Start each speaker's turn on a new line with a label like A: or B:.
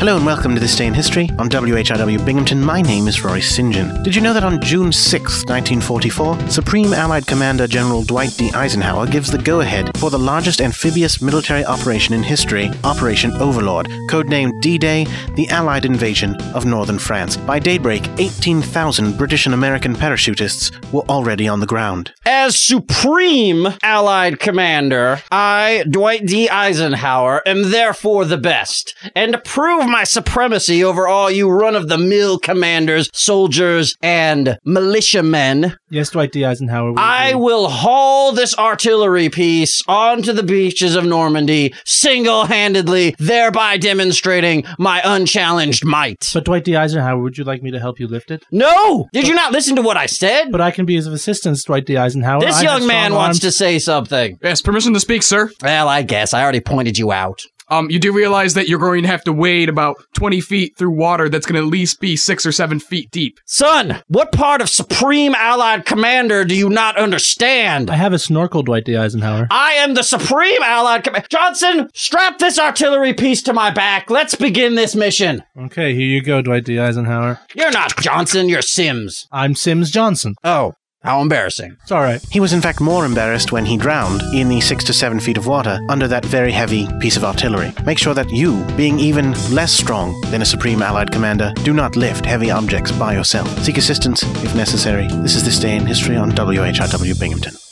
A: Hello and welcome to This Day in History on WHIW Binghamton. My name is Roy St. John. Did you know that on June 6, 1944, Supreme Allied Commander General Dwight D. Eisenhower gives the go-ahead for the largest amphibious military operation in history, Operation Overlord, codenamed D-Day, the Allied invasion of northern France. By daybreak, 18,000 British and American parachutists were already on the ground.
B: As Supreme Allied Commander, I, Dwight D. Eisenhower, am therefore the best, and to prove my supremacy over all you run-of-the-mill commanders, soldiers, and militiamen,
C: yes, Dwight D. Eisenhower.
B: I will haul this artillery piece onto the beaches of Normandy single-handedly, thereby demonstrating my unchallenged might.
C: But Dwight D. Eisenhower, would you like me to help you lift it?
B: No! Did you not listen to what I said?
C: But I can be of assistance, Dwight D. Eisenhower.
B: This young man wants to say something.
D: Yes, permission to speak, sir.
B: Well, I guess. I already pointed you out.
D: You do realize that you're going to have to wade about 20 feet through water that's going to at least be 6 or 7 feet deep.
B: Son, what part of Supreme Allied Commander do you not understand?
C: I have a snorkel, Dwight D. Eisenhower.
B: I am the Supreme Allied Commander. Johnson, strap this artillery piece to my back. Let's begin this mission.
C: Okay, here you go, Dwight D. Eisenhower.
B: You're not Johnson, you're Sims.
C: I'm Sims Johnson.
B: Oh. How embarrassing.
C: It's all right.
A: He was in fact more embarrassed when he drowned in the 6 to 7 feet of water under that very heavy piece of artillery. Make sure that you, being even less strong than a Supreme Allied Commander, do not lift heavy objects by yourself. Seek assistance if necessary. This is This Day in History on WHIW Binghamton.